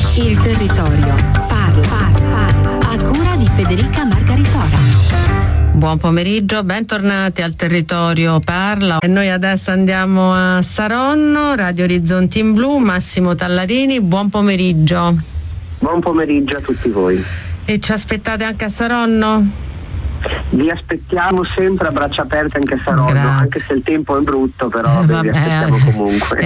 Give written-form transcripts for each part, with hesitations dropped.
Il territorio parla. A cura di Federica Margaritora. Buon pomeriggio, bentornati al Territorio Parla. E noi adesso andiamo a Saronno, Radio Orizzonti in Blu, Massimo Tallarini, buon pomeriggio. Buon pomeriggio a tutti voi. E ci aspettate anche a Saronno? Vi aspettiamo sempre a braccia aperte anche a Saronno. Grazie. Anche se il tempo è brutto, però vi aspettiamo comunque.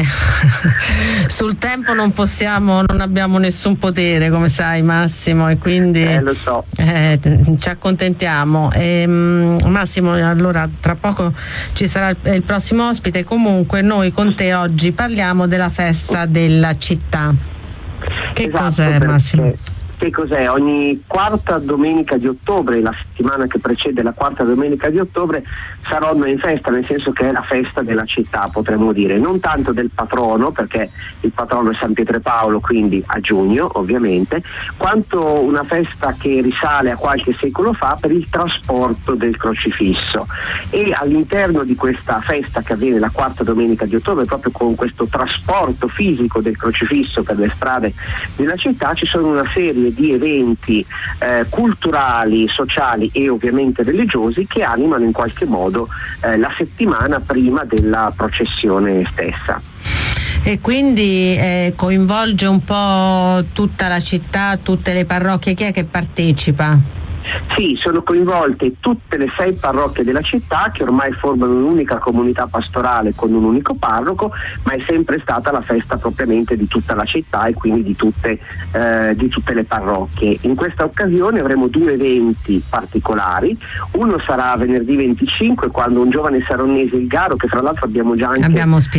Sul tempo non abbiamo nessun potere, come sai Massimo, e quindi lo so. Ci accontentiamo. Massimo, allora tra poco ci sarà il prossimo ospite. Comunque noi con te oggi parliamo della festa della città. Che cos'è, Massimo? Che cos'è? Ogni quarta domenica di ottobre, la settimana che precede la quarta domenica di ottobre, Saronno è in festa, nel senso che è la festa della città, potremmo dire, non tanto del patrono, perché il patrono è San Pietro e Paolo, quindi a giugno ovviamente, quanto una festa che risale a qualche secolo fa per il trasporto del crocifisso. E all'interno di questa festa che avviene la quarta domenica di ottobre, proprio con questo trasporto fisico del crocifisso per le strade della città, ci sono una serie di eventi culturali, sociali e ovviamente religiosi che animano in qualche modo la settimana prima della processione stessa. E quindi coinvolge un po' tutta la città, tutte le parrocchie. Chi è che partecipa? Sì, sono coinvolte tutte le 6 parrocchie della città, che ormai formano un'unica comunità pastorale con un unico parroco, ma è sempre stata la festa propriamente di tutta la città e quindi di tutte le parrocchie. In questa occasione avremo 2 eventi particolari. Uno sarà venerdì 25, quando un giovane saronnese, il Garo, che fra l'altro abbiamo già anche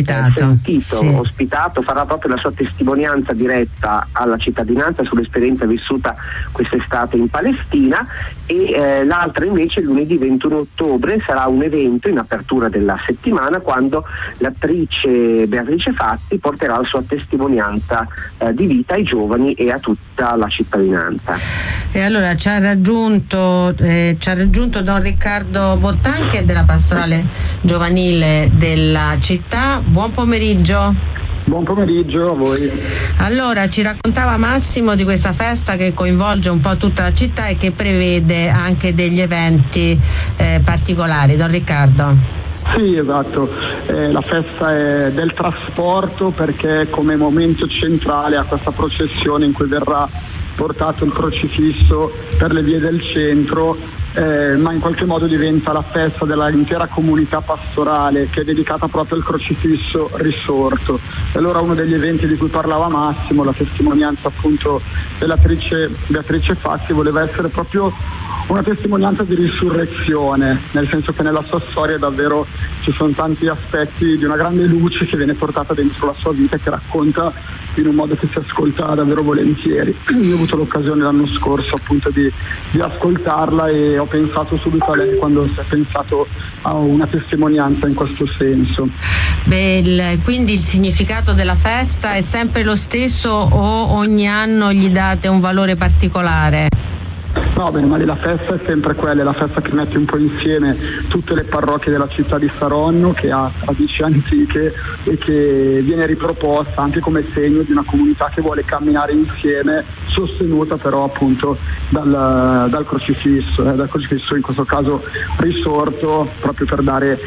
ospitato, farà proprio la sua testimonianza diretta alla cittadinanza sull'esperienza vissuta quest'estate in Palestina. E l'altra invece lunedì 21 ottobre sarà un evento in apertura della settimana, quando l'attrice Beatrice Fatti porterà la sua testimonianza di vita ai giovani e a tutta la cittadinanza. E allora ci ha raggiunto Don Riccardo Bottan, che è della pastorale giovanile della città. Buon pomeriggio. Buon pomeriggio a voi. Allora, ci raccontava Massimo di questa festa che coinvolge un po' tutta la città e che prevede anche degli eventi particolari. Don Riccardo. Sì, esatto. La festa è del trasporto, perché come momento centrale ha questa processione in cui verrà portato il crocifisso per le vie del centro, ma in qualche modo diventa la festa dell'intera comunità pastorale, che è dedicata proprio al crocifisso risorto. E allora uno degli eventi di cui parlava Massimo, la testimonianza appunto dell'attrice Beatrice Fatti, voleva essere proprio una testimonianza di risurrezione, nel senso che nella sua storia davvero ci sono tanti aspetti di una grande luce che viene portata dentro la sua vita, che racconta in un modo che si ascolta davvero volentieri. Io ho avuto l'occasione l'anno scorso appunto di ascoltarla e ho pensato subito a lei quando si è pensato a una testimonianza in questo senso. Quindi il significato della festa è sempre lo stesso o ogni anno gli date un valore particolare? No, bene, ma la festa è sempre quella, è la festa che mette un po' insieme tutte le parrocchie della città di Saronno, che ha radici antiche e che viene riproposta anche come segno di una comunità che vuole camminare insieme, sostenuta però appunto dal crocifisso in questo caso risorto, proprio per dare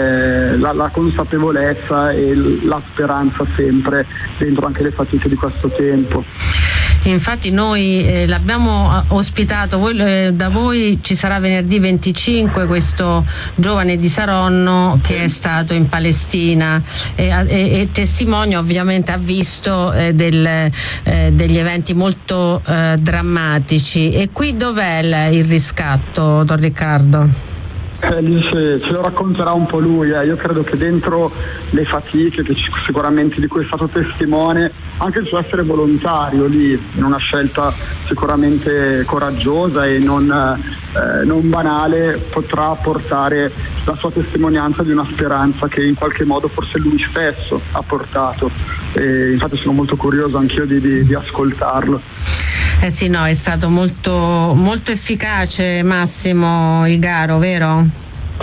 la consapevolezza e la speranza sempre dentro anche le fatiche di questo tempo. Infatti noi l'abbiamo ospitato, da voi ci sarà venerdì 25 questo giovane di Saronno che è stato in Palestina e testimonia, ovviamente ha visto degli eventi molto drammatici. E qui dov'è il riscatto, Don Riccardo? Ce lo racconterà un po' lui. Io credo che dentro le fatiche sicuramente di cui è stato testimone, anche il suo essere volontario lì, in una scelta sicuramente coraggiosa e non banale, potrà portare la sua testimonianza di una speranza che in qualche modo forse lui stesso ha portato. E infatti sono molto curioso anch'io di ascoltarlo. Sì, no, è stato molto, molto efficace Massimo il Garo, vero?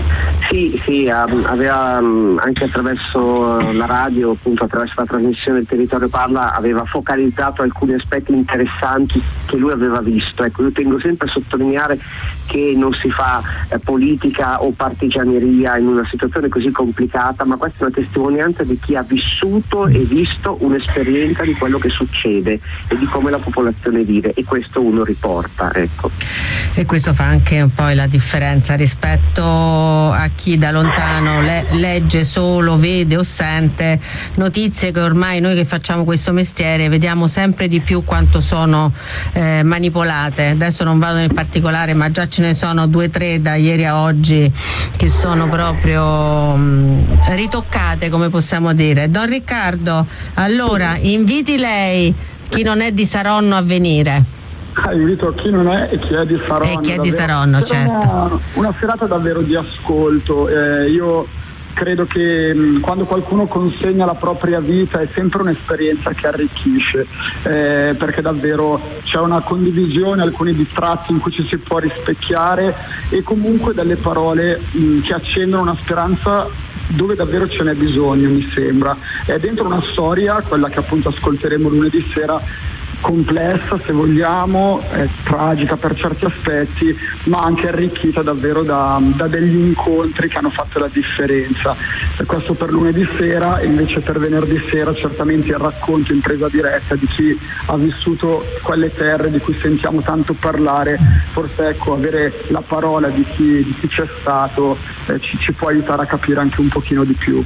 Sì, aveva anche attraverso la radio, appunto attraverso la trasmissione del Territorio Parla, aveva focalizzato alcuni aspetti interessanti che lui aveva visto. Ecco, io tengo sempre a sottolineare che non si fa politica o partigianeria in una situazione così complicata, ma questa è una testimonianza di chi ha vissuto e visto un'esperienza di quello che succede e di come la popolazione vive, e questo uno riporta, ecco. E questo fa anche poi la differenza rispetto a chi da lontano legge solo, vede o sente notizie che ormai noi che facciamo questo mestiere vediamo sempre di più quanto sono manipolate. Adesso non vado nel particolare, ma già ce ne sono 2 o 3 da ieri a oggi che sono proprio ritoccate, come possiamo dire. Don Riccardo, allora inviti lei, chi non è di Saronno, a venire. Invito chi non è e chi è di Saronno. E chi è di Saronno, certo. Una serata davvero di ascolto. Io credo che quando qualcuno consegna la propria vita è sempre un'esperienza che arricchisce, perché davvero c'è una condivisione, alcuni distratti in cui ci si può rispecchiare, e comunque delle parole che accendono una speranza dove davvero ce n'è bisogno, mi sembra. È dentro una storia, quella che appunto ascolteremo lunedì sera, complessa se vogliamo, tragica per certi aspetti, ma anche arricchita davvero da degli incontri che hanno fatto la differenza. Questo per lunedì sera, e invece per venerdì sera certamente il racconto in presa diretta di chi ha vissuto quelle terre di cui sentiamo tanto parlare. Forse ecco, avere la parola di chi c'è stato ci può aiutare a capire anche un pochino di più.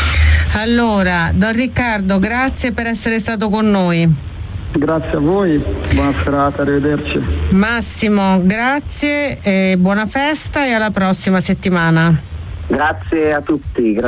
Allora, Don Riccardo, grazie per essere stato con noi. Grazie a voi, buona serata, arrivederci. Massimo, grazie, buona festa e alla prossima settimana. Grazie a tutti.